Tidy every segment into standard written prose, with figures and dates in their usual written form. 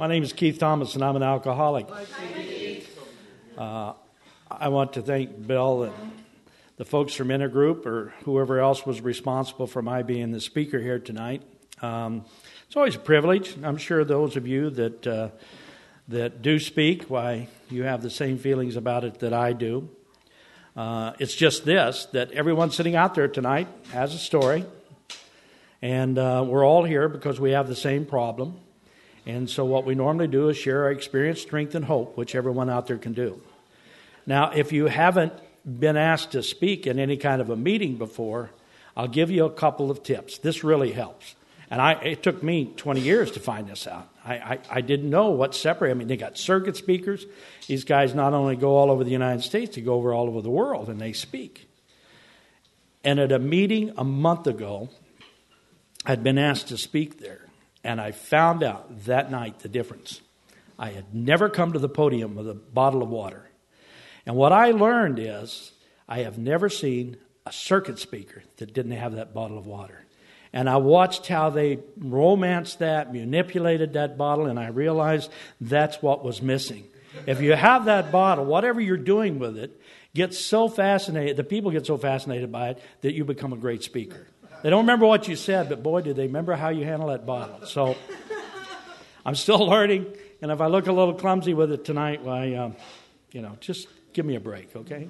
My name is Keith Thomas, and I'm an alcoholic. I want to thank Bill and the folks from Intergroup or whoever else was responsible for my being the speaker here tonight. It's always a privilege. I'm sure those of you that do speak, why, you have the same feelings about it that I do. It's just this, that everyone sitting out there tonight has a story, and we're all here because we have the same problem. And so what we normally do is share our experience, strength, and hope, which everyone out there can do. Now, if you haven't been asked to speak in any kind of a meeting before, I'll give you a couple of tips. This really helps. And it took me 20 years to find this out. I didn't know what separated. I mean, they got circuit speakers. These guys not only go all over the United States, they go over all over the world, and they speak. And at a meeting a month ago, I'd been asked to speak there. And I found out that night the difference. I had never come to the podium with a bottle of water. And what I learned is I have never seen a circuit speaker that didn't have that bottle of water. And I watched how they romanced that, manipulated that bottle, and I realized that's what was missing. If you have that bottle, whatever you're doing with it, gets so fascinated, the people get so fascinated by it that you become a great speaker. They don't remember what you said, but boy, do they remember how you handle that bottle. So I'm still learning, and if I look a little clumsy with it tonight, why, just give me a break, okay?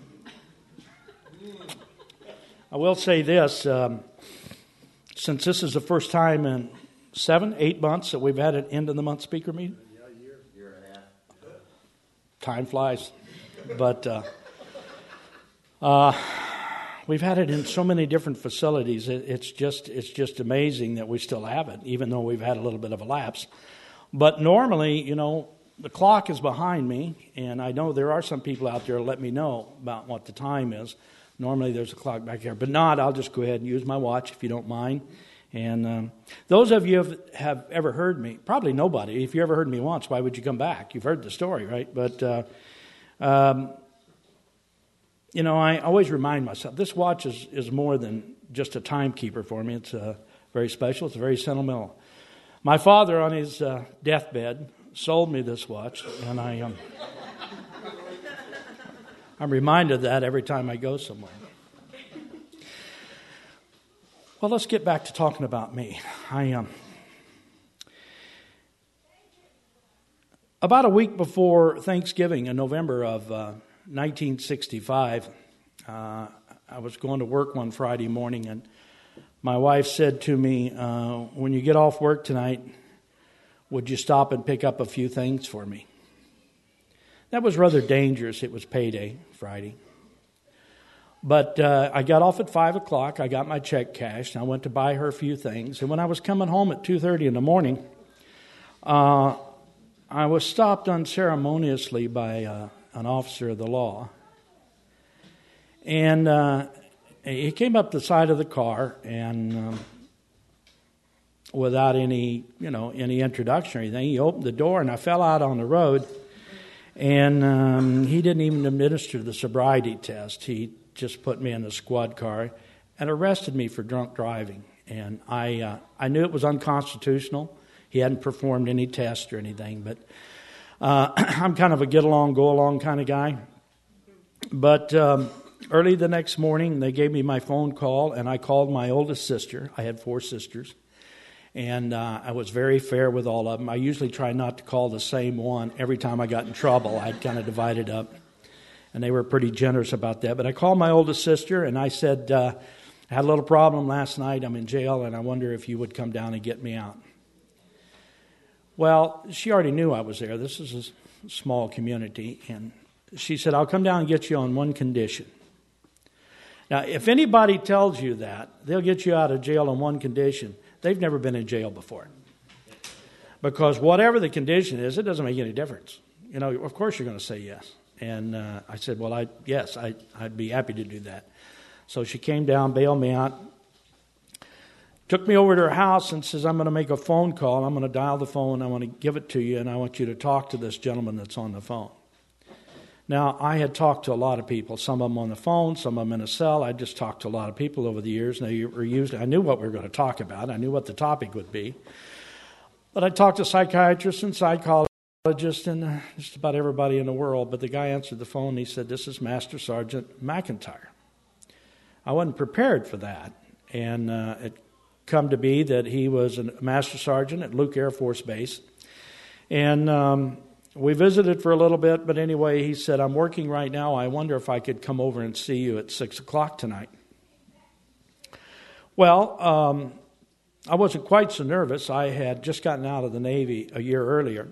I will say this, since this is the first time in 7-8 months that we've had an end-of-the-month speaker meeting. Year and a half. Time flies. But we've had it in so many different facilities. It's just amazing that we still have it, even though we've had a little bit of a lapse. But normally, the clock is behind me, and I know there are some people out there who let me know about what the time is. Normally there's a clock back here, but not. I'll just go ahead and use my watch if you don't mind. And those of you have ever heard me, probably nobody. If you ever heard me once, why would you come back? You've heard the story, right? But I always remind myself, this watch is more than just a timekeeper for me. It's very special. It's very sentimental. My father, on his deathbed, sold me this watch, and I'm reminded of that every time I go somewhere. Well, let's get back to talking about me. About a week before Thanksgiving in November of 1965, I was going to work one Friday morning, and my wife said to me, when you get off work tonight, would you stop and pick up a few things for me? That was rather dangerous. It was payday, Friday. But I got off at 5 o'clock. I got my check cashed, and I went to buy her a few things. And when I was coming home at 2:30 in the morning, I was stopped unceremoniously by an officer of the law. And he came up the side of the car, and without any introduction or anything, he opened the door, and I fell out on the road. And he didn't even administer the sobriety test. He just put me in a squad car and arrested me for drunk driving. And I knew it was unconstitutional. He hadn't performed any test or anything, but I'm kind of a get-along, go-along kind of guy. But early the next morning, they gave me my phone call, and I called my oldest sister. I had 4 sisters. And I was very fair with all of them. I usually try not to call the same one every time I got in trouble. I'd kind of divide it up. And they were pretty generous about that. But I called my oldest sister, and I said, I had a little problem last night. I'm in jail, and I wonder if you would come down and get me out. Well, she already knew I was there. This is a small community. And she said, I'll come down and get you on one condition. Now, if anybody tells you that, they'll get you out of jail on one condition. They've never been in jail before. Because whatever the condition is, it doesn't make any difference. Of course you're going to say yes. And I said, well, I'd be happy to do that. So she came down, bailed me out, took me over to her house and says, I'm going to make a phone call. I'm going to dial the phone. I want to give it to you, and I want you to talk to this gentleman that's on the phone. Now, I had talked to a lot of people, some of them on the phone, some of them in a cell. I just talked to a lot of people over the years. Now, I knew what we were going to talk about. I knew what the topic would be. But I talked to psychiatrists and psychologists and just about everybody in the world. But the guy answered the phone and he said, "This is Master Sergeant McIntyre." I wasn't prepared for that. And it come to be that he was a Master Sergeant at Luke Air Force Base. And we visited for a little bit. But anyway, he said, "I'm working right now. I wonder if I could come over and see you at 6 o'clock tonight." Well, I wasn't quite so nervous. I had just gotten out of the Navy a year earlier.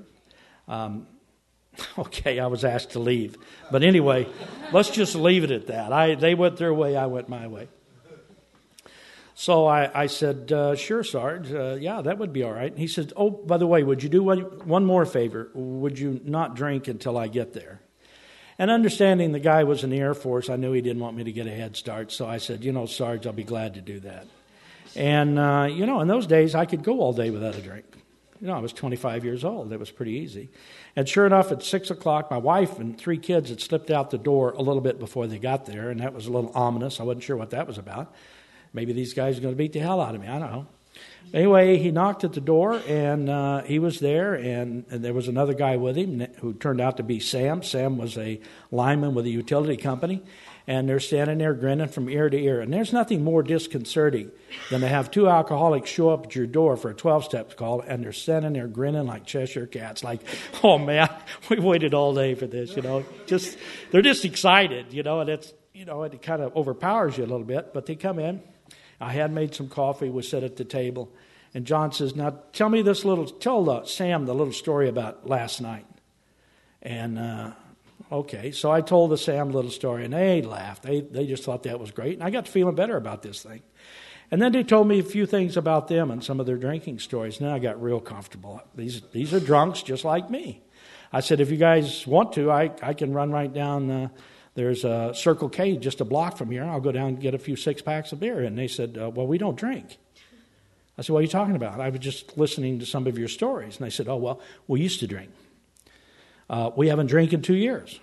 I was asked to leave. But anyway, let's just leave it at that. They went their way, I went my way. So I said, "Sure, Sarge. Yeah, that would be all right." And he said, "Oh, by the way, would you do one more favor? Would you not drink until I get there?" And understanding the guy was in the Air Force, I knew he didn't want me to get a head start. So I said, "Sarge, I'll be glad to do that." And, in those days, I could go all day without a drink. I was 25 years old. It was pretty easy. And sure enough, at 6 o'clock, my wife and 3 kids had slipped out the door a little bit before they got there, and that was a little ominous. I wasn't sure what that was about. Maybe these guys are going to beat the hell out of me. I don't know. Anyway, he knocked at the door, and he was there, and there was another guy with him who turned out to be Sam. Sam was a lineman with a utility company, and they're standing there grinning from ear to ear. And there's nothing more disconcerting than to have 2 alcoholics show up at your door for a 12-step call, and they're standing there grinning like Cheshire cats, like, "Oh, man, we waited all day for this," They're just excited, and it's, it kind of overpowers you a little bit. But they come in. I had made some coffee. We sat at the table. And John says, "Now, tell Sam the little story about last night." And, okay. So I told the Sam little story, and they laughed. They just thought that was great. And I got to feeling better about this thing. And then they told me a few things about them and some of their drinking stories. And then I got real comfortable. These are drunks just like me. I said, "If you guys want to, I can run right down there's a Circle K just a block from here. I'll go down and get a few 6-packs of beer." And they said, "Well, we don't drink." I said, "What are you talking about?" "I was just listening to some of your stories." And they said, "Oh, well, we used to drink. We haven't drank in 2 years."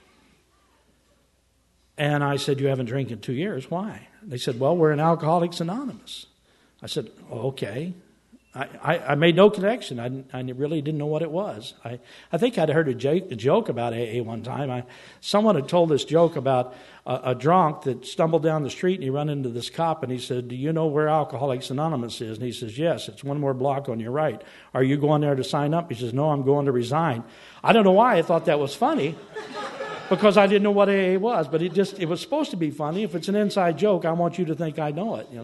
And I said, "You haven't drank in 2 years? Why?" They said, "Well, we're in Alcoholics Anonymous." I said, "Oh, okay." I made no connection. I really didn't know what it was. I think I'd heard a joke about AA one time. Someone had told this joke about a drunk that stumbled down the street, and he ran into this cop, and he said, "Do you know where Alcoholics Anonymous is?" And he says, "Yes, it's one more block on your right. Are you going there to sign up?" He says, "No, I'm going to resign." I don't know why I thought that was funny, because I didn't know what AA was, but it was supposed to be funny. If it's an inside joke, I want you to think I know it,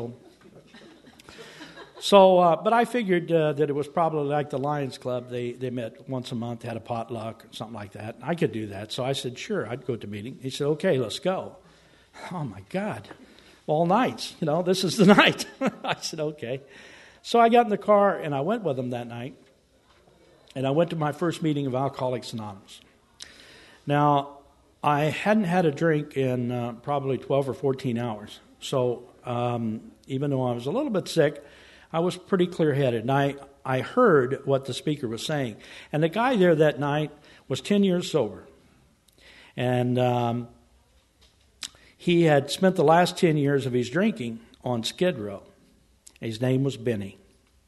So, but I figured that it was probably like the Lions Club. They met once a month, had a potluck, something like that. I could do that. So I said, "Sure, I'd go to meeting." He said, "Okay, let's go." Oh, my God. All nights, this is the night. I said, "Okay." So I got in the car, and I went with him that night. And I went to my first meeting of Alcoholics Anonymous. Now, I hadn't had a drink in probably 12 or 14 hours. So even though I was a little bit sick, I was pretty clear-headed, and I heard what the speaker was saying. And the guy there that night was 10 years sober. And he had spent the last 10 years of his drinking on Skid Row. His name was Benny.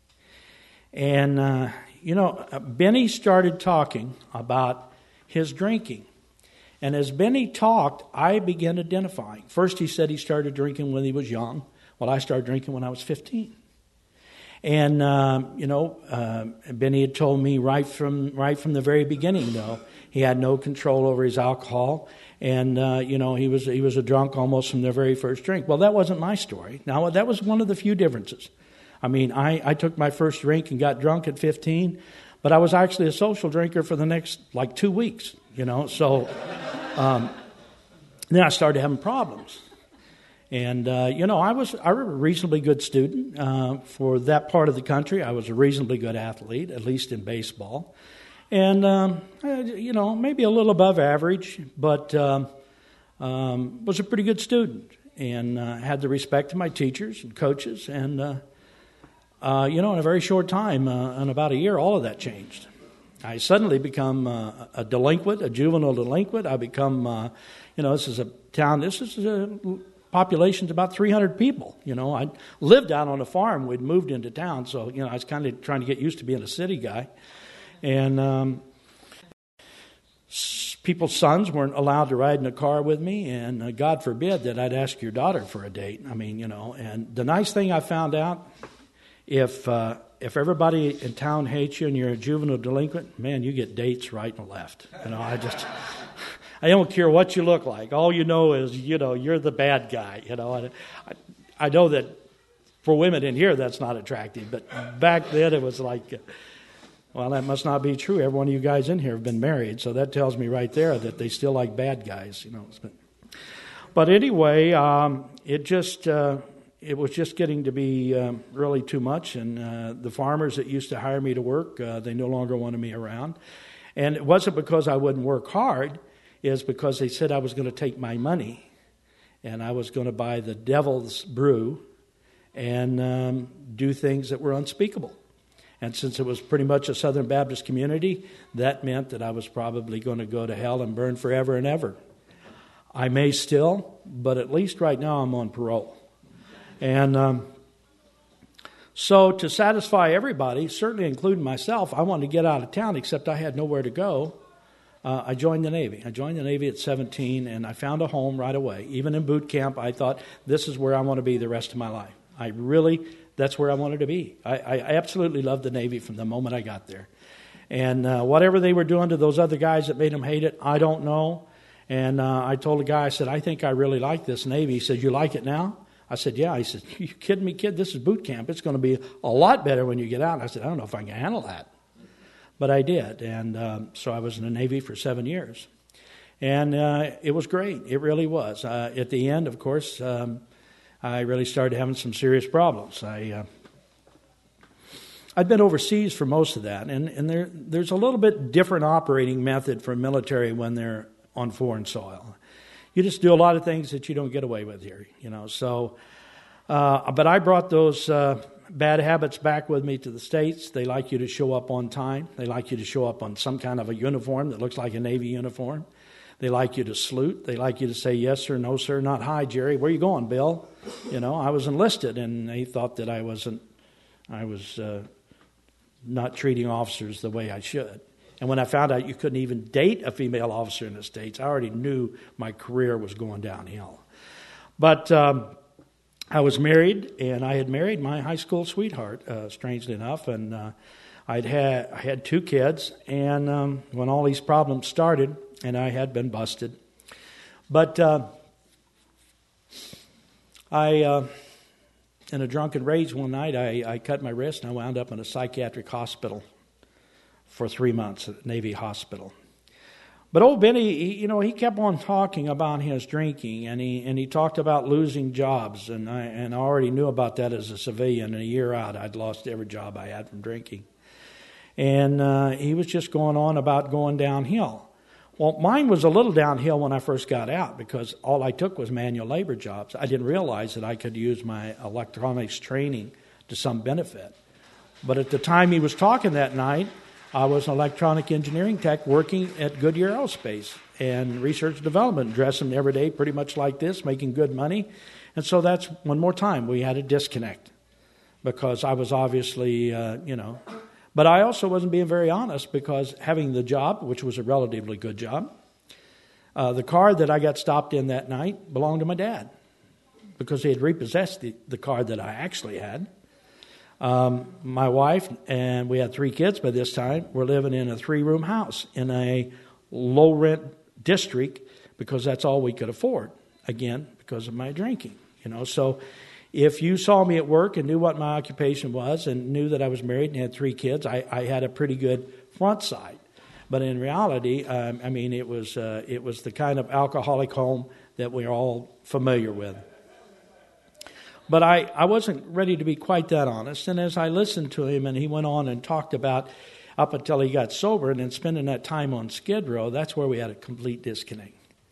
And, Benny started talking about his drinking. And as Benny talked, I began identifying. First, he said he started drinking when he was young. Well, I started drinking when I was 15. And, Benny had told me right from the very beginning, though, he had no control over his alcohol. And, he was a drunk almost from the very first drink. Well, that wasn't my story. Now, that was one of the few differences. I mean, I took my first drink and got drunk at 15, but I was actually a social drinker for the next, 2 weeks, So then I started having problems. And, I was a reasonably good student. For that part of the country, I was a reasonably good athlete, at least in baseball. And, maybe a little above average, but was a pretty good student. And had the respect of my teachers and coaches. And, in a very short time, in about a year, all of that changed. I suddenly become a delinquent, a juvenile delinquent. I become, this is a population's about 300 people. I lived out on a farm. We'd moved into town, so, I was kind of trying to get used to being a city guy. And people's sons weren't allowed to ride in a car with me, and God forbid that I'd ask your daughter for a date. And the nice thing I found out, if everybody in town hates you and you're a juvenile delinquent, man, you get dates right and left. I don't care what you look like. All you know is, you're the bad guy. I know that for women in here that's not attractive, but back then it was like, well, that must not be true. Every one of you guys in here have been married, so that tells me right there that they still like bad guys. But anyway, it was just getting to be really too much, and the farmers that used to hire me to work, they no longer wanted me around. And it wasn't because I wouldn't work hard. Is because they said I was going to take my money and I was going to buy the devil's brew and do things that were unspeakable. And since it was pretty much a Southern Baptist community, that meant that I was probably going to go to hell and burn forever and ever. I may still, but at least right now I'm on parole. And so to satisfy everybody, certainly including myself, I wanted to get out of town, except I had nowhere to go. I joined the Navy. I joined the Navy at 17, and I found a home right away. Even in boot camp, I thought, this is where I want to be the rest of my life. That's where I wanted to be. I absolutely loved the Navy from the moment I got there. And whatever they were doing to those other guys that made them hate it, I don't know. And I told the guy, I said, I think I really like this Navy. He said, you like it now? I said, yeah. He said, you kidding me, kid? This is boot camp. It's going to be a lot better when you get out. And I said, I don't know if I can handle that. But I did, and so I was in the Navy for 7 years. And it was great. It really was. At the end, of course, I really started having some serious problems. I'd been overseas for most of that, and there's a little bit different operating method for military when they're on foreign soil. You just do a lot of things that you don't get away with here, So, but I brought those bad habits back with me to the States. They like you to show up on time. They like you to show up on some kind of a uniform that looks like a Navy uniform. They like you to salute. They like you to say yes sir, no sir, not hi Jerry. Where you going, Bill? I was enlisted, and they thought that I was not treating officers the way I should. And when I found out you couldn't even date a female officer in the States, I already knew my career was going downhill. But I was married, and I had married my high school sweetheart, strangely enough, and I had 2 kids, and when all these problems started, and I had been busted. But in a drunken rage one night, I cut my wrist, and I wound up in a psychiatric hospital for 3 months at Navy Hospital. But old Benny, he kept on talking about his drinking, and he talked about losing jobs, and I already knew about that as a civilian. And a year out, I'd lost every job I had from drinking. And he was just going on about going downhill. Well, mine was a little downhill when I first got out because all I took was manual labor jobs. I didn't realize that I could use my electronics training to some benefit. But at the time he was talking that night, I was an electronic engineering tech working at Goodyear Aerospace and research and development, dressing every day pretty much like this, making good money. And so that's one more time we had a disconnect because I was obviously, But I also wasn't being very honest because having the job, which was a relatively good job, the car that I got stopped in that night belonged to my dad because he had repossessed the car that I actually had. My wife, and we had 3 kids by this time, were living in a 3-room house in a low-rent district because that's all we could afford, again, because of my drinking. So if you saw me at work and knew what my occupation was and knew that I was married and had 3 kids, I had a pretty good front side. But in reality, it was the kind of alcoholic home that we're all familiar with. But I wasn't ready to be quite that honest. And as I listened to him and he went on and talked about up until he got sober and then spending that time on Skid Row, that's where we had a complete disconnect.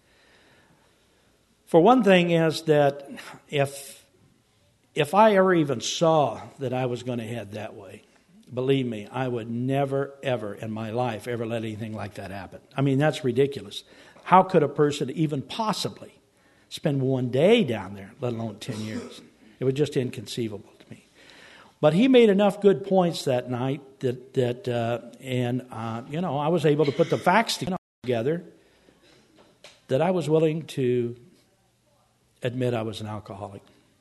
For one thing is that if I ever even saw that I was going to head that way, believe me, I would never, ever in my life ever let anything like that happen. That's ridiculous. How could a person even possibly spend one day down there, let alone 10 years. It was just inconceivable to me. But he made enough good points that night I was able to put the facts together that I was willing to admit I was an alcoholic.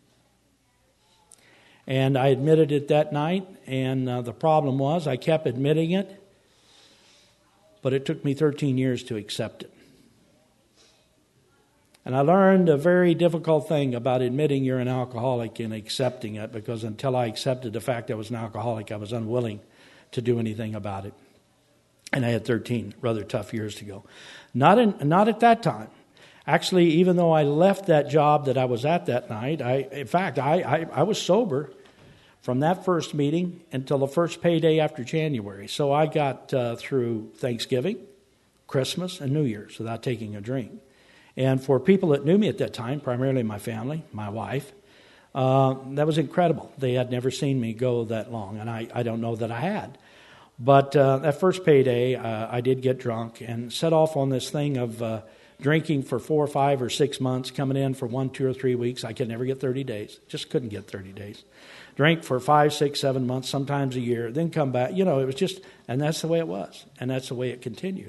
And I admitted it that night, and the problem was I kept admitting it, but it took me 13 years to accept it. And I learned a very difficult thing about admitting you're an alcoholic and accepting it, because until I accepted the fact I was an alcoholic, I was unwilling to do anything about it. And I had 13 rather tough years to go. Not at that time. Actually, even though I left that job that I was at that night, I was sober from that first meeting until the first payday after January. So I got through Thanksgiving, Christmas, and New Year's without taking a drink. And for people that knew me at that time, primarily my family, my wife, that was incredible. They had never seen me go that long, and I don't know that I had. But that first payday, I did get drunk and set off on this thing of drinking for 4 or 5 or 6 months, coming in for 1, 2, or 3 weeks. I could never get 30 days. Just couldn't get 30 days. Drank for 5, 6, 7 months, sometimes a year, then come back. It was just, and that's the way it was. And that's the way it continued.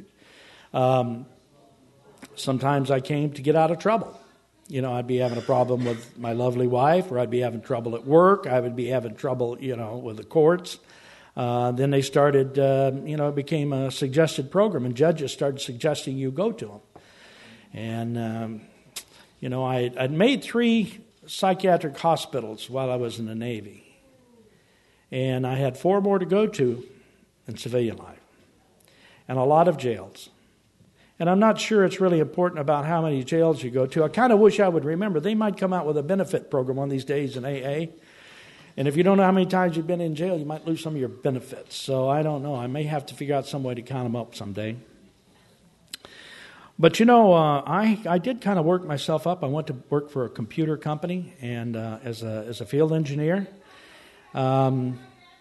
Sometimes I came to get out of trouble. I'd be having a problem with my lovely wife, or I'd be having trouble at work. I would be having trouble, with the courts. Then they started, it became a suggested program, and judges started suggesting you go to them. And, I'd made 3 psychiatric hospitals while I was in the Navy. And I had 4 more to go to in civilian life. And a lot of jails. And I'm not sure it's really important about how many jails you go to. I kind of wish I would remember. They might come out with a benefit program one of these days in AA. And if you don't know how many times you've been in jail, you might lose some of your benefits. So I don't know. I may have to figure out some way to count them up someday. But I did kind of work myself up. I went to work for a computer company and as a field engineer in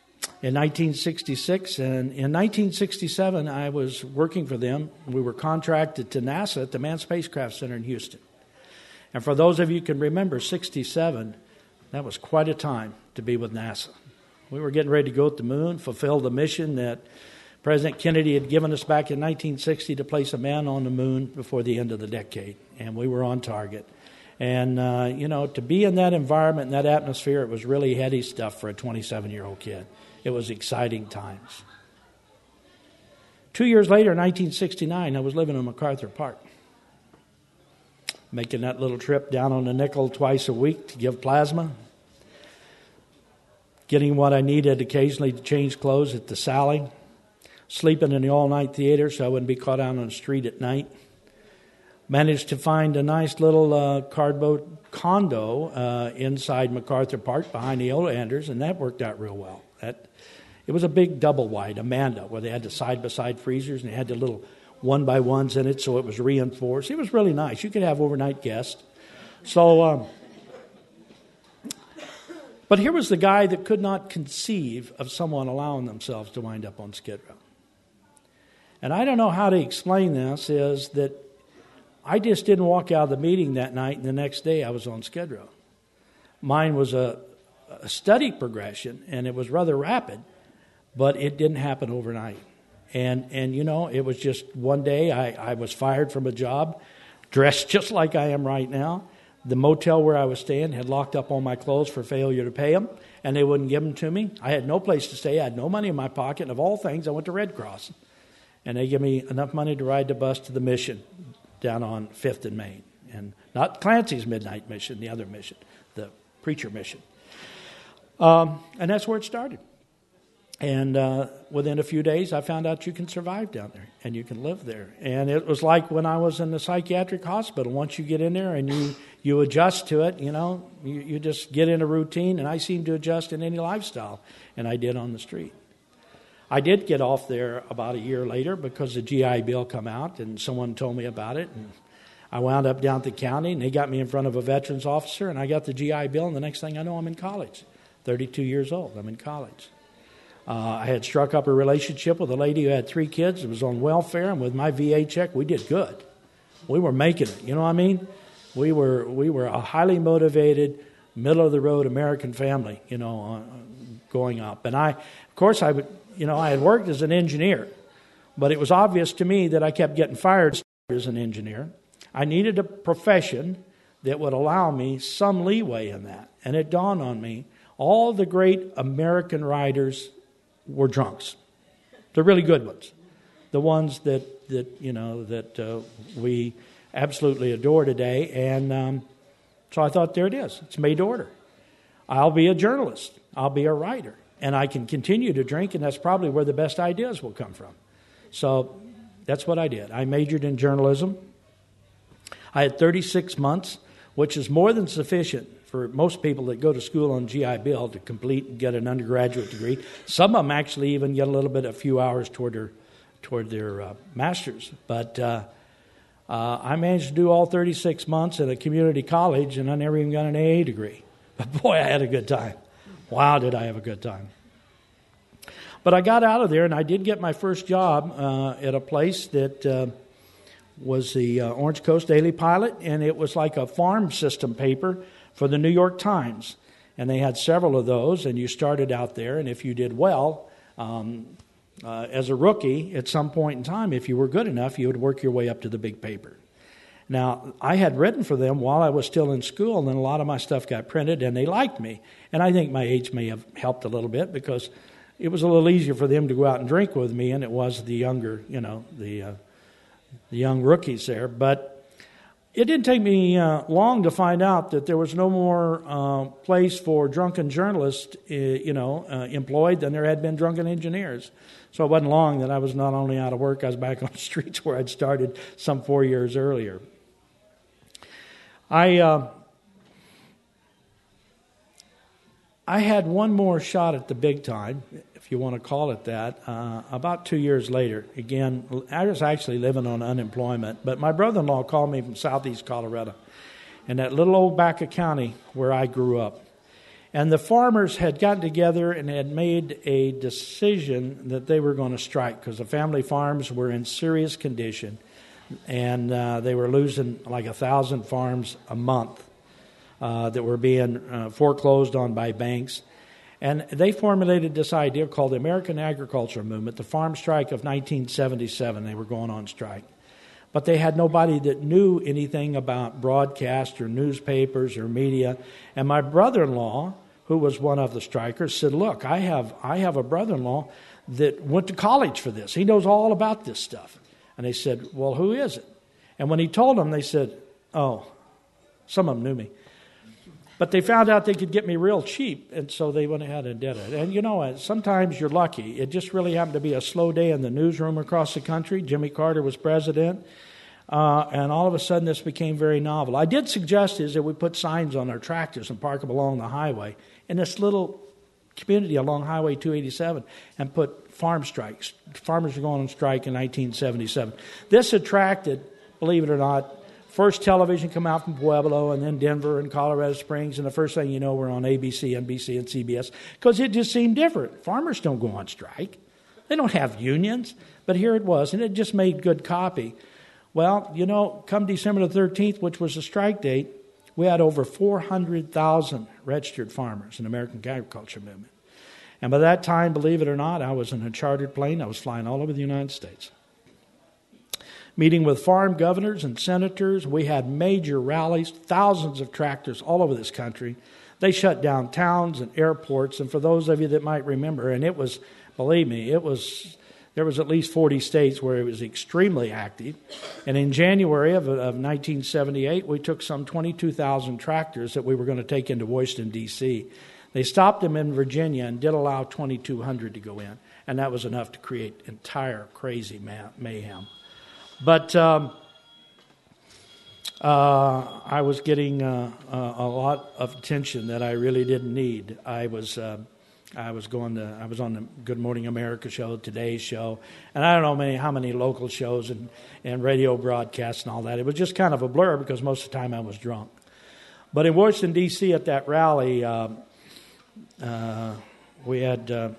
1966. And in 1967, I was working for them. We were contracted to NASA at the Manned Spacecraft Center in Houston. And for those of you who can remember, 67, that was quite a time to be with NASA. We were getting ready to go to the moon, fulfill the mission that President Kennedy had given us back in 1960 to place a man on the moon before the end of the decade, and we were on target. And, to be in that environment, in that atmosphere, it was really heady stuff for a 27-year-old kid. It was exciting times. 2 years later, in 1969, I was living in MacArthur Park, making that little trip down on the nickel twice a week to give plasma, getting what I needed occasionally to change clothes at the Sally, sleeping in the all-night theater so I wouldn't be caught out on the street at night. Managed to find a nice little cardboard condo inside MacArthur Park behind the Oleanders, and that worked out real well. It was a big double-wide, Amanda, where they had the side-by-side freezers, and they had the little one-by-ones in it, so it was reinforced. It was really nice. You could have overnight guests. So, but here was the guy that could not conceive of someone allowing themselves to wind up on Skid Row. And I don't know how to explain this, is that I just didn't walk out of the meeting that night, and the next day I was on Skid Row. Mine was a steady progression, and it was rather rapid, but it didn't happen overnight. And it was just one day I was fired from a job, dressed just like I am right now. The motel where I was staying had locked up all my clothes for failure to pay them, and they wouldn't give them to me. I had no place to stay. I had no money in my pocket, and of all things, I went to Red Cross. And they gave me enough money to ride the bus to the mission down on 5th and Main. And not Clancy's midnight mission, the other mission, the preacher mission. And that's where it started. And within a few days, I found out you can survive down there and you can live there. And it was like when I was in the psychiatric hospital. Once you get in there and you adjust to it, you just get in a routine. And I seemed to adjust in any lifestyle, and I did on the street. I did get off there about a year later because the GI Bill come out, and someone told me about it. And I wound up down at the county, and they got me in front of a veterans officer, and I got the GI Bill, and the next thing I know, I'm in college. 32 years old, I'm in college. I had struck up a relationship with a lady who had 3 kids. It was on welfare, and with my VA check, we did good. We were making it, you know what I mean? We were a highly motivated, middle of the road American family, growing up. And I had worked as an engineer, but it was obvious to me that I kept getting fired as an engineer. I needed a profession that would allow me some leeway in that. And it dawned on me, all the great American writers were drunks. The really good ones. The ones that we absolutely adore today. And so I thought, there it is. It's made to order. I'll be a journalist. I'll be a writer. And I can continue to drink, and that's probably where the best ideas will come from. So that's what I did. I majored in journalism. I had 36 months, which is more than sufficient for most people that go to school on GI Bill to complete and get an undergraduate degree. Some of them actually even get a few hours toward their master's. But I managed to do all 36 months at a community college, and I never even got an AA degree. But boy, I had a good time. Wow, did I have a good time. But I got out of there, and I did get my first job at a place that was the Orange Coast Daily Pilot, and it was like a farm system paper for the New York Times. And they had several of those, and you started out there, and if you did well, as a rookie, at some point in time, if you were good enough, you would work your way up to the big paper. Now, I had written for them while I was still in school, and then a lot of my stuff got printed, and they liked me. And I think my age may have helped a little bit, because it was a little easier for them to go out and drink with me, and it was the younger, the young rookies there. But it didn't take me long to find out that there was no more place for drunken journalists, employed than there had been drunken engineers. So it wasn't long that I was not only out of work, I was back on the streets where I'd started some 4 years earlier. I had one more shot at the big time, if you want to call it that, about 2 years later. Again, I was actually living on unemployment, but my brother-in-law called me from southeast Colorado, in that little old Baca County where I grew up. And the farmers had gotten together and had made a decision that they were going to strike, because the family farms were in serious condition, and they were losing like 1,000 farms a month that were being foreclosed on by banks. And they formulated this idea called the American Agriculture Movement, the farm strike of 1977. They were going on strike. But they had nobody that knew anything about broadcast or newspapers or media. And my brother-in-law, who was one of the strikers, said, look, I have a brother-in-law that went to college for this. He knows all about this stuff. And they said, well, who is it? And when he told them, they said, oh, some of them knew me. But they found out they could get me real cheap, and so they went ahead and did it. And sometimes you're lucky. It just really happened to be a slow day in the newsroom across the country. Jimmy Carter was president, and all of a sudden this became very novel. I did suggest that we put signs on our tractors and park them along the highway in this little community along Highway 287 and put farm strikes. Farmers were going on strike in 1977. This attracted, believe it or not, first television come out from Pueblo, and then Denver and Colorado Springs, and the first thing you know, we're on ABC, NBC, and CBS, because it just seemed different. Farmers don't go on strike. They don't have unions. But here it was, and it just made good copy. Well, come December the 13th, which was the strike date, we had over 400,000 registered farmers in the American Agriculture Movement. And by that time, believe it or not, I was in a chartered plane. I was flying all over the United States, meeting with farm governors and senators. We had major rallies, thousands of tractors all over this country. They shut down towns and airports. And for those of you that might remember, and it was, believe me, there was at least 40 states where it was extremely active. And in January of 1978, we took some 22,000 tractors that we were going to take into Washington, D.C. They stopped them in Virginia and did allow 2,200 to go in. And that was enough to create entire crazy mayhem. But I was getting a lot of attention that I really didn't need. I was on the Good Morning America show, Today's show, and I don't know how many local shows and radio broadcasts and all that. It was just kind of a blur because most of the time I was drunk. But in Washington, D.C. at that rally, we had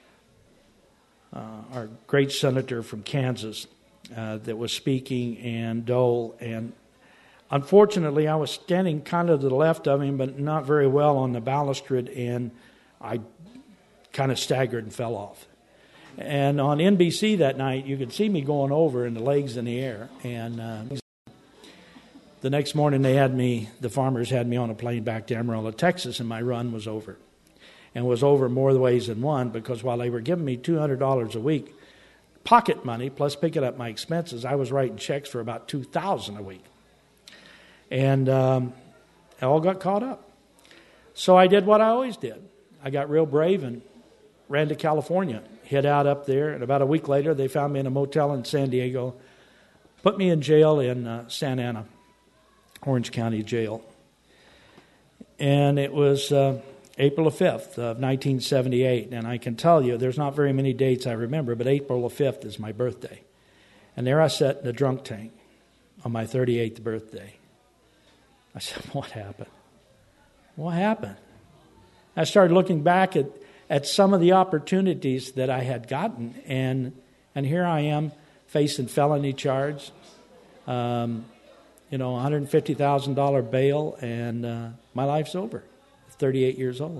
our great senator from Kansas that was speaking, and Dole, and unfortunately, I was standing kind of to the left of him, but not very well on the balustrade, and I kind of staggered and fell off. And on NBC that night, you could see me going over and the legs in the air. And the next morning, the farmers had me on a plane back to Amarillo, Texas, and my run was over. And was over more ways than one, because while they were giving me $200 a week, pocket money, plus picking up my expenses, I was writing checks for about $2,000 a week. And it all got caught up. So I did what I always did. I got real brave and ran to California, hid out up there, and about a week later, they found me in a motel in San Diego, put me in jail in Santa Ana, Orange County Jail. And it was April 5th of 1978, and I can tell you, there's not very many dates I remember, but April 5th is my birthday. And there I sat in the drunk tank on my 38th birthday. I said, what happened? What happened? I started looking back at some of the opportunities that I had gotten, and here I am facing felony charge, $150,000 bail, and my life's over. 38 years old.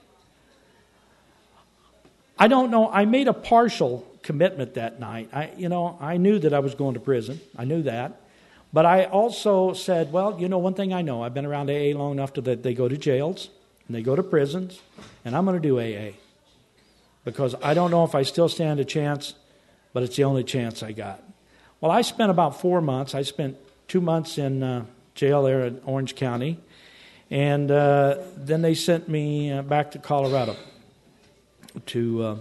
I don't know. I made a partial commitment that night. I knew that I was going to prison. I knew that. But I also said, well, one thing I know. I've been around AA long enough that they go to jails and they go to prisons, and I'm going to do AA. Because I don't know if I still stand a chance, but it's the only chance I got. Well, I spent about 4 months. I spent 2 months in jail there in Orange County. And then they sent me back to Colorado to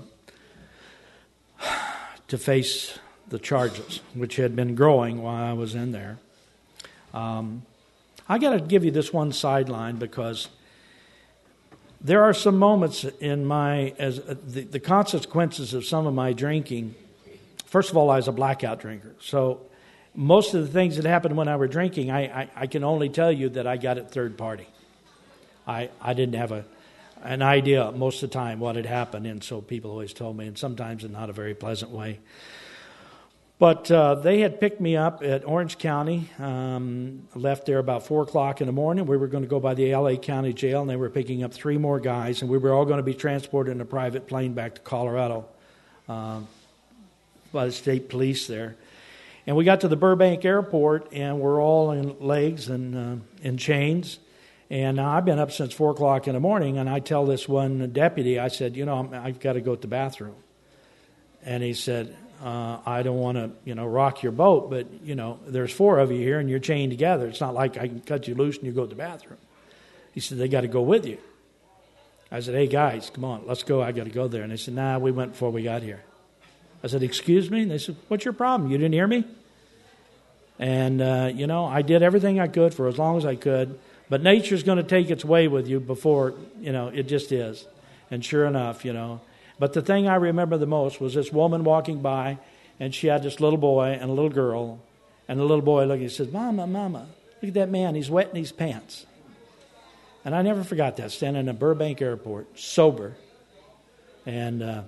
face the charges, which had been growing while I was in there. I got to give you this one sideline, because there are some moments in the consequences of some of my drinking. First of all, I was a blackout drinker, so most of the things that happened when I were drinking, I can only tell you that I got it third party. I didn't have an idea most of the time what had happened, and so people always told me, and sometimes in not a very pleasant way. But they had picked me up at Orange County, left there about 4 o'clock in the morning. We were going to go by the LA County Jail, and they were picking up 3 more guys, and we were all going to be transported in a private plane back to Colorado by the state police there. And we got to the Burbank airport, and we're all in legs and in chains. And I've been up since 4 o'clock in the morning, and I tell this one deputy, I said, I've got to go to the bathroom. And he said, I don't want to, rock your boat, but, there's 4 of you here, and you're chained together. It's not like I can cut you loose and you go to the bathroom. He said, they got to go with you. I said, hey, guys, come on, let's go. I got to go there. And they said, nah, we went before we got here. I said, excuse me? And they said, what's your problem? You didn't hear me? And, I did everything I could for as long as I could. But nature's going to take its way with you before, it just is. And sure enough, But the thing I remember the most was this woman walking by, and she had this little boy and a little girl. And the little boy looked and says, Mama, look at that man. He's wetting his pants. And I never forgot that, standing in Burbank Airport, sober. And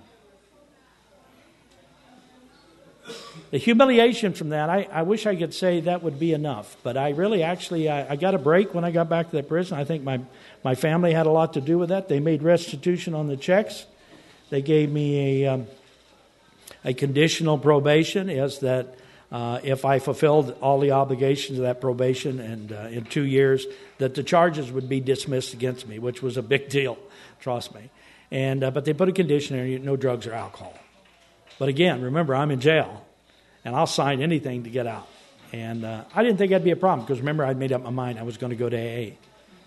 the humiliation from that, I wish I could say that would be enough. But I really I got a break when I got back to that prison. I think my family had a lot to do with that. They made restitution on the checks. They gave me a conditional probation, is that if I fulfilled all the obligations of that probation and in 2 years, that the charges would be dismissed against me, which was a big deal, trust me. And but they put a condition in, no drugs or alcohol. But again, remember, I'm in jail, and I'll sign anything to get out. And I didn't think that'd be a problem, because remember, I'd made up my mind I was going to go to AA.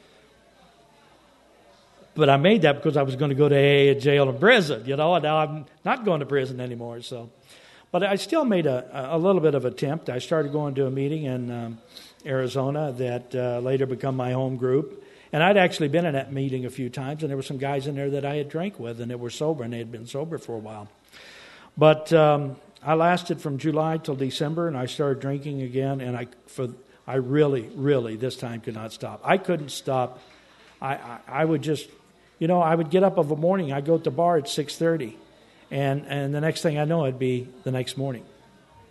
But I made that because I was going to go to AA, jail, and prison, and now I'm not going to prison anymore. So, but I still made a little bit of attempt. I started going to a meeting in Arizona that later become my home group. And I'd actually been in that meeting a few times, and there were some guys in there that I had drank with, and they were sober, and they had been sober for a while. But I lasted from July till December, and I started drinking again, and I really, really this time could not stop. I couldn't stop. I would just, I would get up of a morning. I'd go to the bar at 6:30, and the next thing I know, it'd be the next morning.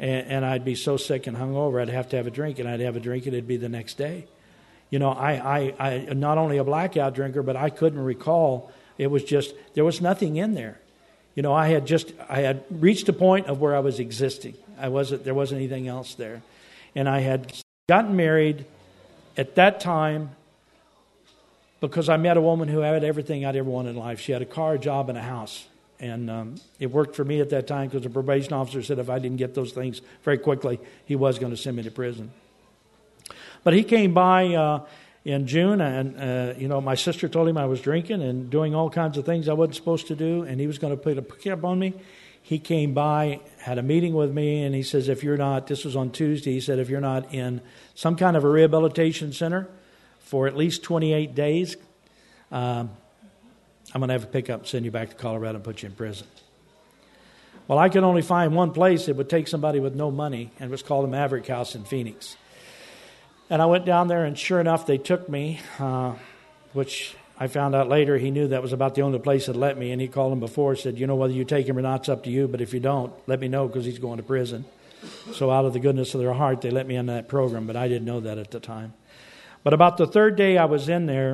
and I'd be so sick and hungover, I'd have to have a drink, and I'd have a drink, and it'd be the next day. You know, I not only a blackout drinker, but I couldn't recall. It was just, there was nothing in there. You know, I had reached a point of where I was existing. There wasn't anything else there. And I had gotten married at that time because I met a woman who had everything I'd ever wanted in life. She had a car, a job, and a house. And it worked for me at that time because the probation officer said if I didn't get those things very quickly, he was going to send me to prison. But he came by in June, and my sister told him I was drinking and doing all kinds of things I wasn't supposed to do, and he was going to put a pick on me. He came by, had a meeting with me, and he says, if you're not, this was on Tuesday, he said, if you're not in some kind of a rehabilitation center for at least 28 days, I'm going to have a pickup and send you back to Colorado and put you in prison. Well, I could only find one place that would take somebody with no money, and it was called the Maverick House in Phoenix. And I went down there, and sure enough, they took me, which I found out later he knew that was about the only place that let me, and he called him before, said, you know, whether you take him or not, it's up to you, but if you don't, let me know because he's going to prison. So out of the goodness of their heart, they let me in that program, but I didn't know that at the time. But about the third day I was in there,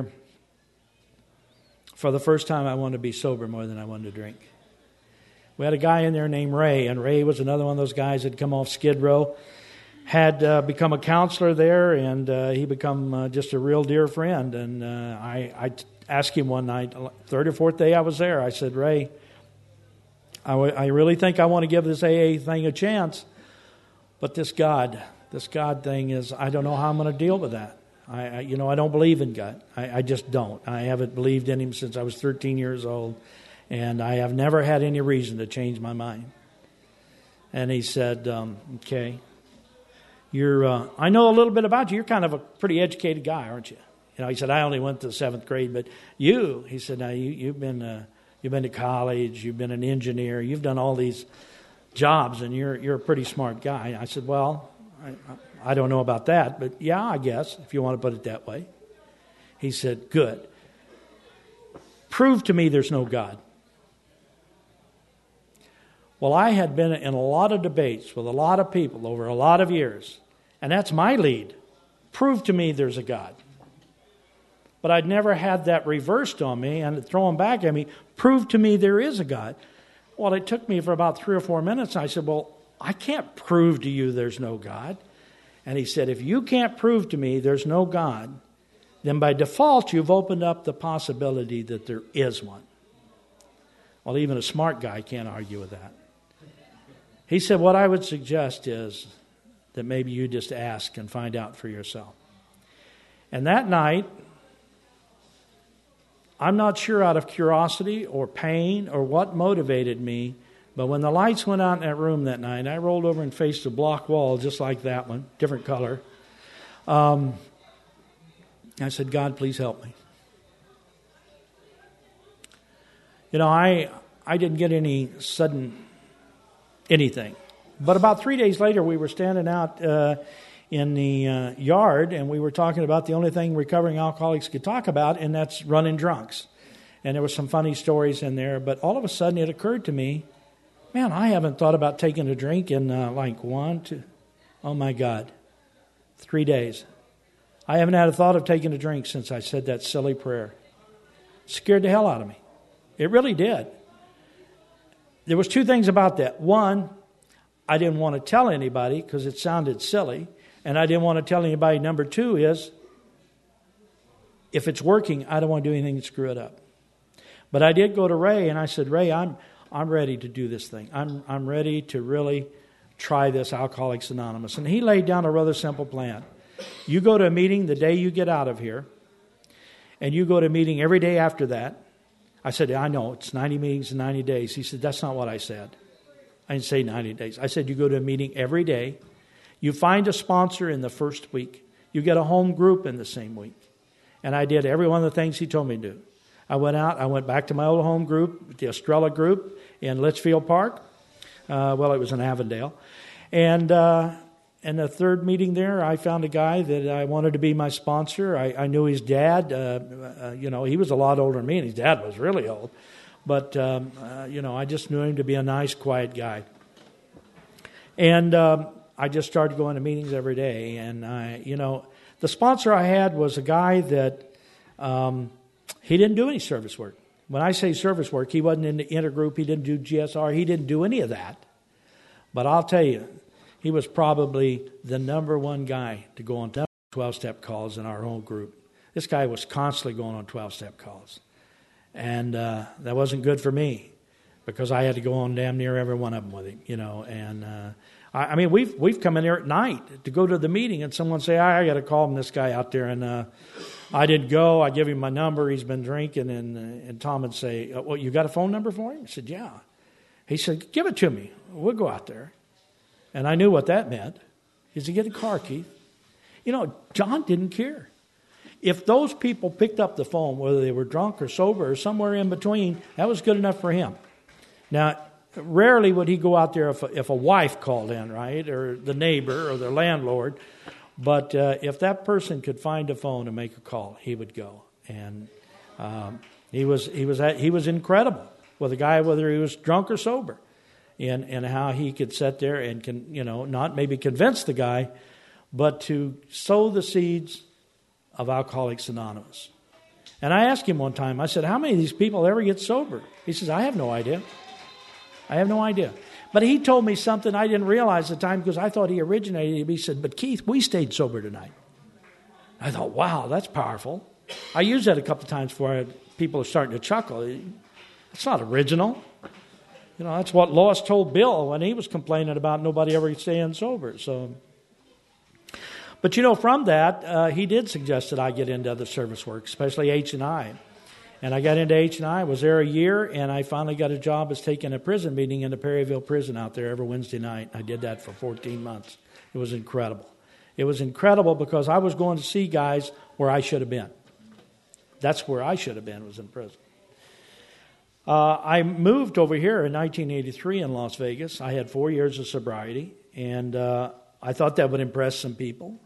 for the first time I wanted to be sober more than I wanted to drink. We had a guy in there named Ray, and Ray was another one of those guys that had come off Skid Row, had become a counselor there, and he become just a real dear friend. And I asked him one night, third or fourth day I was there, I said, Ray, I really think I want to give this AA thing a chance, but this God thing is, I don't know how I'm going to deal with that. I don't believe in God. I just don't. I haven't believed in Him since I was 13 years old, and I have never had any reason to change my mind. And he said, okay. I know a little bit about you. You're kind of a pretty educated guy, aren't you? You know, he said, I only went to the 7th grade, but he said, now you've been to college, you've been an engineer, you've done all these jobs, and you're a pretty smart guy. I said, well, I don't know about that, but yeah, I guess, if you want to put it that way. He said, good. Prove to me there's no God. Well, I had been in a lot of debates with a lot of people over a lot of years, and that's my lead. Prove to me there's a God. But I'd never had that reversed on me and thrown back at me. Prove to me there is a God. Well, it took me for about 3 or 4 minutes. I said, well, I can't prove to you there's no God. And he said, if you can't prove to me there's no God, then by default you've opened up the possibility that there is one. Well, even a smart guy can't argue with that. He said, what I would suggest is that maybe you just ask and find out for yourself. And that night, I'm not sure out of curiosity or pain or what motivated me, but when the lights went out in that room that night, I rolled over and faced a block wall just like that one, different color. I said, God, please help me. You know, I didn't get any sudden anything. But about 3 days later, we were standing out in the yard, and we were talking about the only thing recovering alcoholics could talk about, and that's running drunks. And there were some funny stories in there, but all of a sudden it occurred to me, man, I haven't thought about taking a drink in oh my God, 3 days. I haven't had a thought of taking a drink since I said that silly prayer. It scared the hell out of me. It really did. There was 2 things about that. One, I didn't want to tell anybody because it sounded silly. And I didn't want to tell anybody. Number 2 is, if it's working, I don't want to do anything to screw it up. But I did go to Ray and I said, Ray, I'm ready to do this thing. I'm ready to really try this Alcoholics Anonymous. And he laid down a rather simple plan. You go to a meeting the day you get out of here, and you go to a meeting every day after that. I said, I know, it's 90 meetings in 90 days. He said, that's not what I said. I didn't say 90 days. I said, you go to a meeting every day. You find a sponsor in the first week. You get a home group in the same week. And I did every one of the things he told me to do. I went back to my old home group, the Estrella group in Litchfield Park. It was in Avondale. And the third meeting there, I found a guy that I wanted to be my sponsor. I knew his dad. He was a lot older than me, and his dad was really old. But, I just knew him to be a nice, quiet guy. And I just started going to meetings every day. And, the sponsor I had was a guy that he didn't do any service work. When I say service work, he wasn't in the intergroup. He didn't do GSR. He didn't do any of that. But I'll tell you, he was probably the number one guy to go on 12-step calls in our whole group. This guy was constantly going on 12-step calls. And that wasn't good for me because I had to go on damn near every one of them with him, And we've come in here at night to go to the meeting and someone say, I got to call this guy out there. And I didn't go. I give him my number. He's been drinking. And Tom would say, well, you got a phone number for him? I said, yeah. He said, give it to me. We'll go out there. And I knew what that meant. He said, get a car, Keith. John didn't care. If those people picked up the phone, whether they were drunk or sober or somewhere in between, that was good enough for him. Now, rarely would he go out there if a wife called in, right, or the neighbor or the landlord. But if that person could find a phone and make a call, he would go. And he was incredible with a guy, whether he was drunk or sober, and how he could sit there and not maybe convince the guy, but to sow the seeds of Alcoholics Anonymous. And I asked him one time, I said, how many of these people ever get sober? He says, I have no idea. But he told me something I didn't realize at the time because I thought he originated it. He said, but Keith, we stayed sober tonight. I thought, wow, that's powerful. I used that a couple of times before people are starting to chuckle. It's not original. That's what Lois told Bill when he was complaining about nobody ever staying sober. But from that, he did suggest that I get into other service work, especially H&I. And I got into H&I, was there a year, and I finally got a job as taking a prison meeting in the Perryville prison out there every Wednesday night. I did that for 14 months. It was incredible. It was incredible because I was going to see guys where I should have been. That's where I should have been, was in prison. I moved over here in 1983 in Las Vegas. I had 4 years of sobriety, and I thought that would impress some people.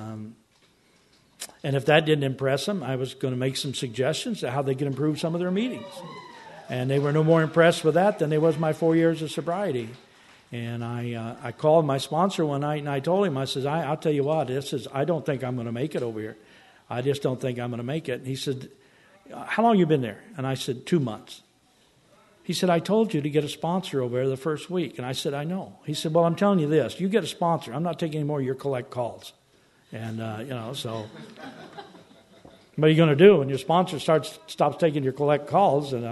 And if that didn't impress them, I was going to make some suggestions to how they could improve some of their meetings. And they were no more impressed with that than they was my 4 years of sobriety. And I called my sponsor one night and I told him, I said, I'll tell you what, I don't think I'm going to make it over here. I just don't think I'm going to make it. And he said, how long you been there? And I said, 2 months. He said, I told you to get a sponsor over there the first week. And I said, I know. He said, well, I'm telling you this. You get a sponsor. I'm not taking any more of your collect calls. And, so what are you going to do when your sponsor stops taking your collect calls? And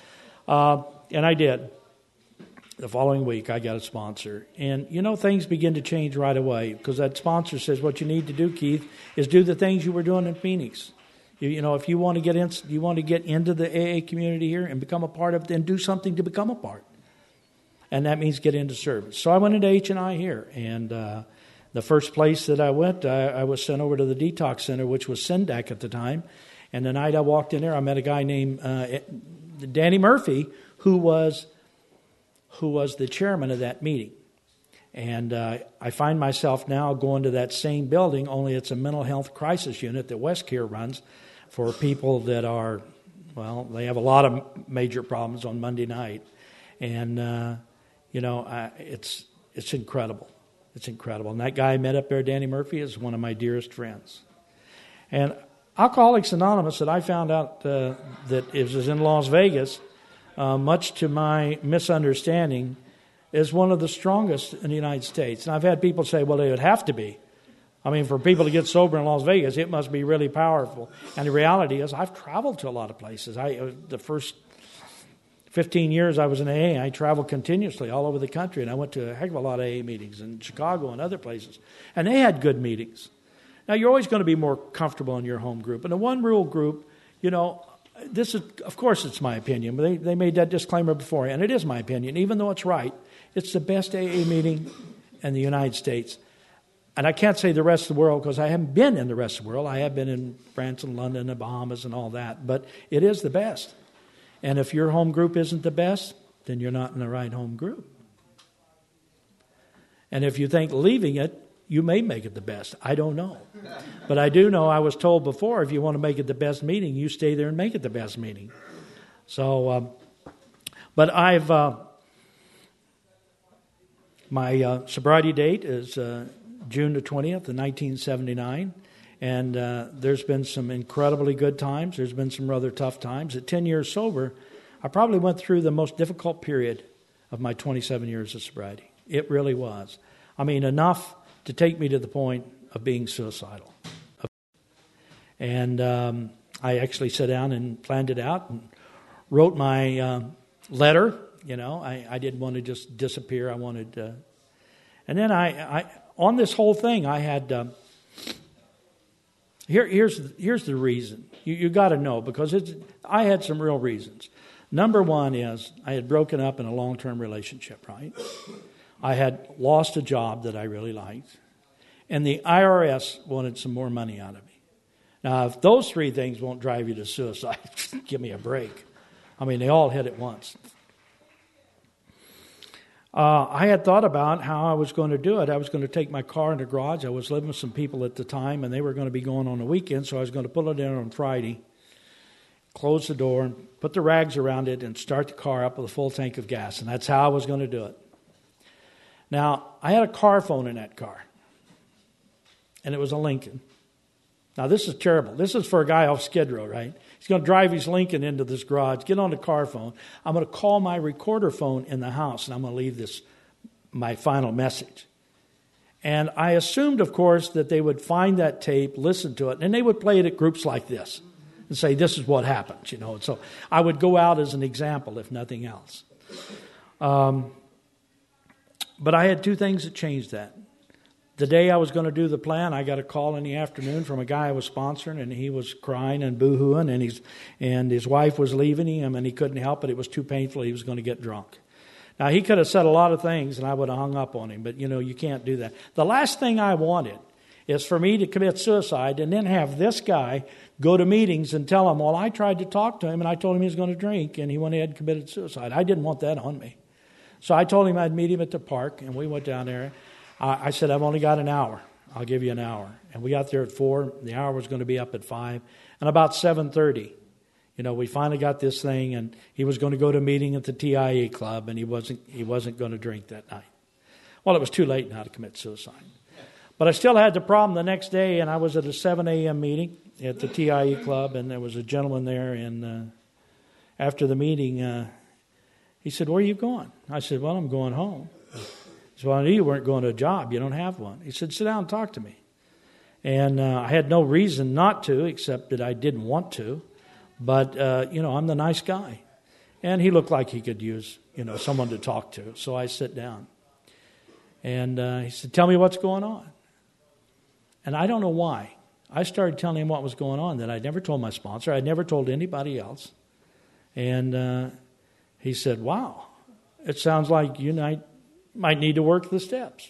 I did. The following week, I got a sponsor. And, things begin to change right away because that sponsor says what you need to do, Keith, is do the things you were doing in Phoenix. If you want to get into the AA community here and become a part of it, then do something to become a part. And that means get into service. So I went into H&I here. And the first place that I went, I was sent over to the detox center, which was Sendak at the time. And the night I walked in there, I met a guy named Danny Murphy, who was the chairman of that meeting. And I find myself now going to that same building, only it's a mental health crisis unit that WestCare runs for people that are, they have a lot of major problems on Monday night. And, it's incredible. It's incredible. And that guy I met up there, Danny Murphy, is one of my dearest friends. And Alcoholics Anonymous, that I found out that it was in Las Vegas, much to my misunderstanding, is one of the strongest in the United States. And I've had people say, well, they would have to be. For people to get sober in Las Vegas, it must be really powerful. And the reality is I've traveled to a lot of places. The first 15 years I was in AA, I traveled continuously all over the country. And I went to a heck of a lot of AA meetings in Chicago and other places. And they had good meetings. Now, you're always going to be more comfortable in your home group. And the One Rule group, this is, of course, it's my opinion. But they made that disclaimer before. And it is my opinion, even though it's right. It's the best AA meeting in the United States. And I can't say the rest of the world because I haven't been in the rest of the world. I have been in France and London and the Bahamas and all that. But it is the best. And if your home group isn't the best, then you're not in the right home group. And if you think leaving it, you may make it the best. I don't know. But I do know I was told before, if you want to make it the best meeting, you stay there and make it the best meeting. So, but My sobriety date is June the 20th of 1979. And there's been some incredibly good times. There's been some rather tough times. At 10 years sober, I probably went through the most difficult period of my 27 years of sobriety. It really was. I mean, enough to take me to the point of being suicidal. And I actually sat down and planned it out and wrote my letter. You know, I didn't want to just disappear. I wanted and then I on this whole thing, I had... Here's the reason. You got to know, because I had some real reasons. Number one is I had broken up in a long-term relationship, right? I had lost a job that I really liked. And the IRS wanted some more money out of me. Now, if those three things won't drive you to suicide, give me a break. I mean, they all hit at once. I had thought about how I was going to do it. I was going to take my car in the garage. I was living with some people at the time, and they were going to be going on the weekend, so I was going to pull it in on Friday, close the door, and put the rags around it, and start the car up with a full tank of gas, and that's how I was going to do it. Now, I had a car phone in that car, and it was a Lincoln. Now, this is terrible. This is for a guy off Skid Row, right? He's going to drive his Lincoln into this garage, get on the car phone. I'm going to call my recorder phone in the house, and I'm going to leave my final message. And I assumed, of course, that they would find that tape, listen to it, and they would play it at groups like this and say, this is what happens, you know. So I would go out as an example, if nothing else. But I had two things that changed that. The day I was going to do the plan, I got a call in the afternoon from a guy I was sponsoring, and he was crying and boo-hooing, and his wife was leaving him, and he couldn't help it. It was too painful. He was going to get drunk. Now, he could have said a lot of things, and I would have hung up on him, but, you know, you can't do that. The last thing I wanted is for me to commit suicide and then have this guy go to meetings and tell him, well, I tried to talk to him, and I told him he was going to drink, and he went ahead and committed suicide. I didn't want that on me. So I told him I'd meet him at the park, and we went down there. I said, I've only got an hour. I'll give you an hour. And we got there at 4. The hour was going to be up at 5. And about 7:30, you know, we finally got this thing, and he was going to go to a meeting at the TIE club, and he wasn't going to drink that night. Well, it was too late now to commit suicide. But I still had the problem the next day, and I was at a 7 a.m. meeting at the TIE club, and there was a gentleman there, and after the meeting, he said, where are you going? I said, well, I'm going home. So I knew you weren't going to a job. You don't have one. He said, sit down and talk to me. And I had no reason not to, except that I didn't want to. But, you know, I'm the nice guy. And he looked like he could use, you know, someone to talk to. So I sit down. And he said, tell me what's going on. And I don't know why. I started telling him what was going on that I'd never told my sponsor. I'd never told anybody else. And he said, wow, it sounds like you might need to work the steps.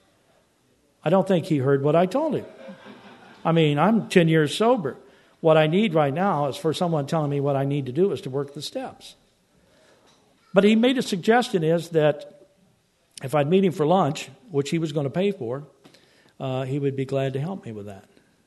I don't think he heard what I told him. I mean, I'm 10 years sober. What I need right now is for someone telling me what I need to do is to work the steps. But he made a suggestion is that if I'd meet him for lunch, which he was going to pay for, he would be glad to help me with that.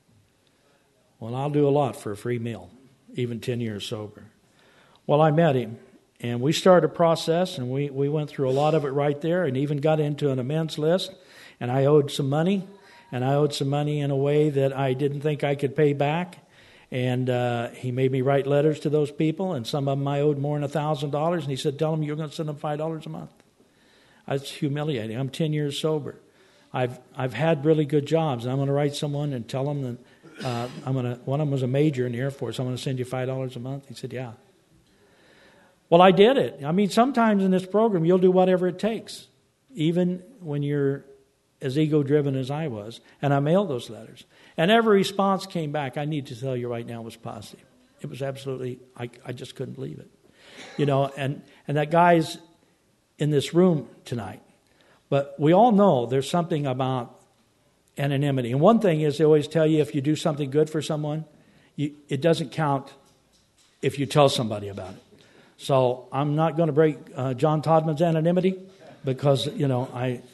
Well, I'll do a lot for a free meal, even 10 years sober. Well, I met him. And we started a process, and we went through a lot of it right there, and even got into an amends list. And I owed some money, and I owed some money in a way that I didn't think I could pay back. And he made me write letters to those people, and some of them I owed more than $1,000. And he said, tell them you're going to send them $5 a month. That's humiliating. I'm 10 years sober. I've had really good jobs, and I'm going to write someone and tell them that one of them was a major in the Air Force. I'm going to send you $5 a month. He said, yeah. Well, I did it. I mean, sometimes in this program, you'll do whatever it takes, even when you're as ego-driven as I was. And I mailed those letters. And every response came back, I need to tell you right now, was positive. It was absolutely, I just couldn't believe it. You know, and that guy's in this room tonight. But we all know there's something about anonymity. And one thing is they always tell you if you do something good for someone, it doesn't count if you tell somebody about it. So I'm not going to break John Todman's anonymity because, you know,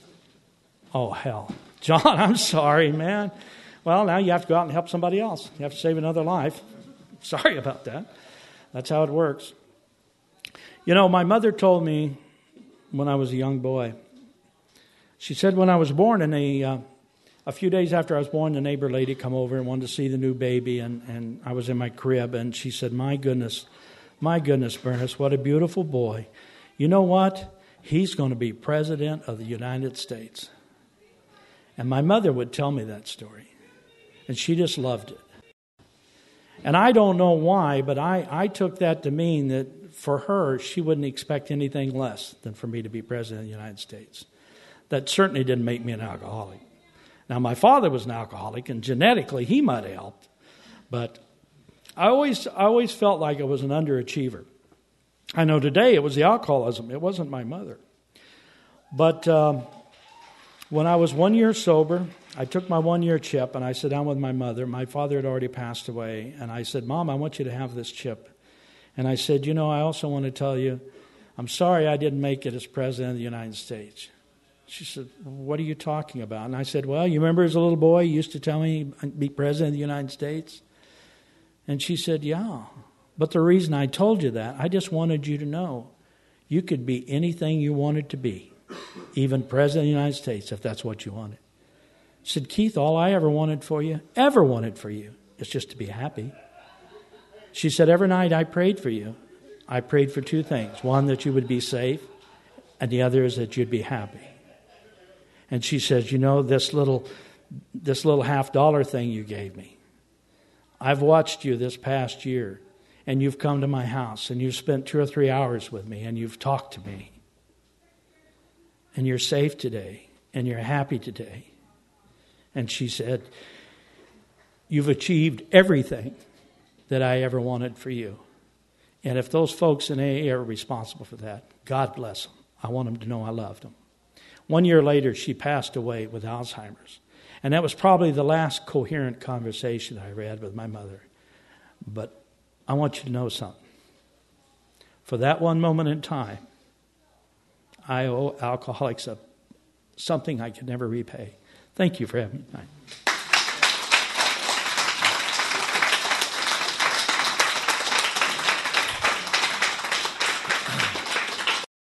oh, hell. John, I'm sorry, man. Well, now you have to go out and help somebody else. You have to save another life. Sorry about that. That's how it works. You know, my mother told me when I was a young boy, She said when I was born, and a few days after I was born, the neighbor lady come over and wanted to see the new baby, and I was in my crib, and she said, my goodness, Bernice, what a beautiful boy. You know what? He's going to be President of the United States. And my mother would tell me that story, and she just loved it. And I don't know why, but I took that to mean that for her, she wouldn't expect anything less than for me to be President of the United States. That certainly didn't make me an alcoholic. Now, my father was an alcoholic, and genetically he might have helped. But I always felt like I was an underachiever. I know today it was the alcoholism. It wasn't my mother. But when I was 1 year sober, I took my 1 year chip, and I sat down with my mother. My father had already passed away. And I said, Mom, I want you to have this chip. And I said, you know, I also want to tell you, I'm sorry I didn't make it as President of the United States. She said, what are you talking about? And I said, well, you remember as a little boy, you used to tell me I'd be President of the United States? And she said, yeah. But the reason I told you that, I just wanted you to know you could be anything you wanted to be, even President of the United States, if that's what you wanted. She said, Keith, all I ever wanted for you, is just to be happy. She said, every night I prayed for you. I prayed for two things. One, that you would be safe, and the other is that you'd be happy. And she says, you know, this little $50 thing you gave me, I've watched you this past year, and you've come to my house, and you've spent 2 or 3 hours with me, and you've talked to me. And you're safe today, and you're happy today. And she said, you've achieved everything that I ever wanted for you. And if those folks in AA are responsible for that, God bless them. I want them to know I loved them. 1 year later, she passed away with Alzheimer's. And that was probably the last coherent conversation I had with my mother. But I want you to know something. For that one moment in time, I owe alcoholics something I could never repay. Thank you for having me tonight.